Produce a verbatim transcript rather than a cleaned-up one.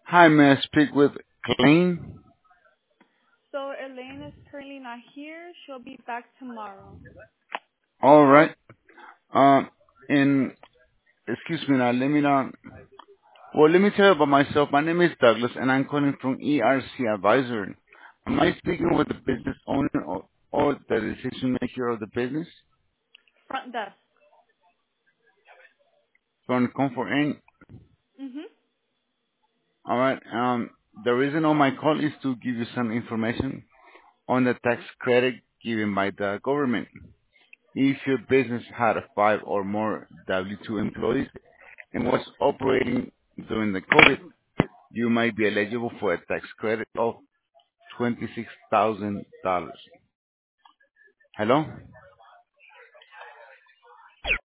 Hi, may I speak with Clean? So Elaine is currently not here. She'll be back tomorrow. All right. Um, and excuse me now. Let me know. Well, let me tell you about myself. My name is Douglas, and I'm calling from E R C Advisory. Am I speaking with the business owner or, or the decision maker of the business Front desk. from Comfort Inc? Mhm. All right. Um, the reason of my call is to give you some information on the tax credit given by the government. If your business had five or more W two employees and was operating during the COVID, you might be eligible for a tax credit of twenty-six thousand dollars. Hello?